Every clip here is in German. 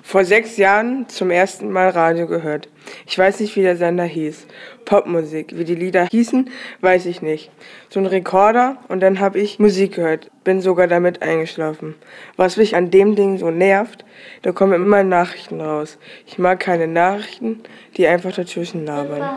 Vor 6 Jahren zum ersten Mal Radio gehört. Ich weiß nicht, wie der Sender hieß. Popmusik. Wie die Lieder hießen, weiß ich nicht. So ein Rekorder und dann habe ich Musik gehört. Bin sogar damit eingeschlafen. Was mich an dem Ding so nervt, da kommen immer Nachrichten raus. Ich mag keine Nachrichten, die einfach dazwischen labern.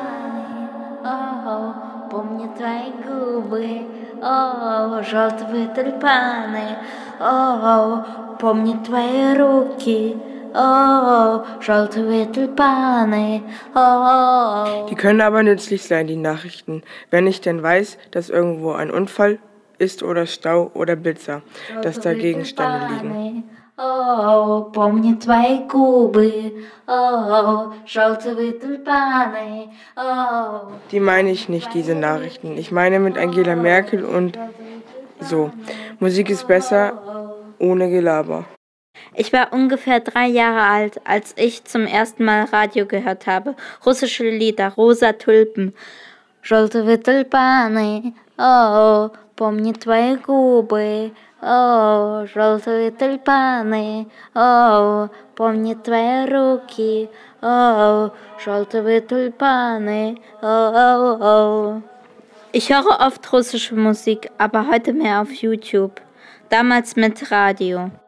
Помню твои губы, желтые тюльпаны, помню твои руки, желтые тюльпаны. Die können aber nützlich sein, die Nachrichten, wenn ich denn weiß, dass irgendwo ein Unfall ist oder Stau oder Blitzer, dass da Gegenstände liegen. Помню твои губы, желтые тюльпаны. Die meine ich nicht, diese Nachrichten. Ich meine mit Angela Merkel und so. Musik ist besser ohne Gelaber. Ich war ungefähr 3 Jahre alt, als ich zum ersten Mal Radio gehört habe. Russische Lieder, Rosa Tulpen. Желтые тюльпаны, помню твои губы, желтые тюльпаны, помню твои руки, желтые тюльпаны. Ich höre oft russische Musik, aber heute mehr auf YouTube. Damals mit Radio.